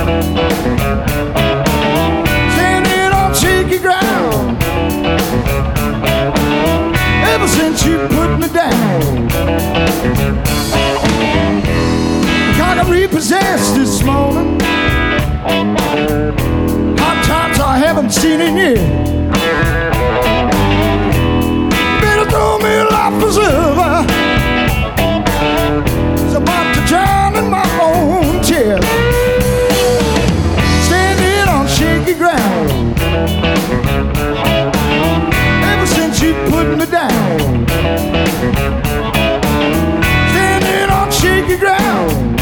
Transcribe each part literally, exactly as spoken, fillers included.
Standing on shaky ground. Ever since you put me down, got repossessed this morning. Hot times I haven't seen in years. Better throw me a life preserver. It's about to drown in my own tears. Standing on shaky ground. Ever since you put me down. Standing on shaky ground.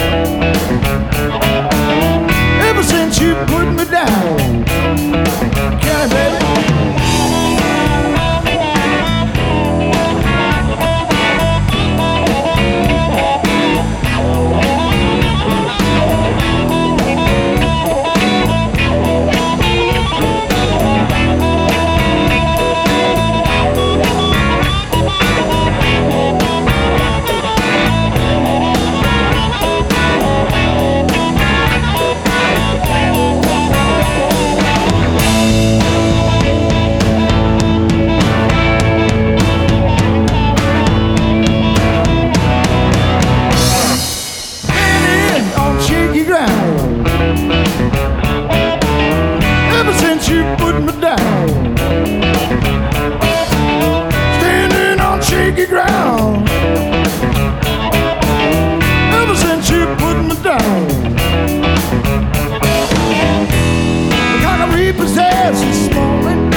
Ever since you put me down. Can I, baby? Ever since you put me down. Standing on shaky ground. Ever since you put me down. I got repossessed this morning.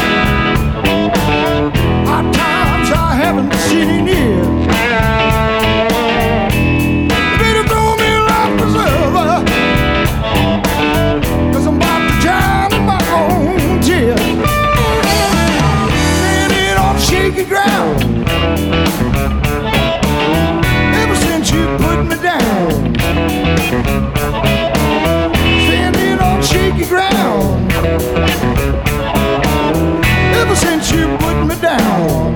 Hot times I haven't seen in years. Better throw me a life preserver. Shaky ground. Ever since you put me down. Standing on shaky ground. Ever since you put me down.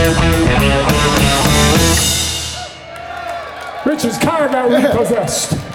Richard's car got repossessed.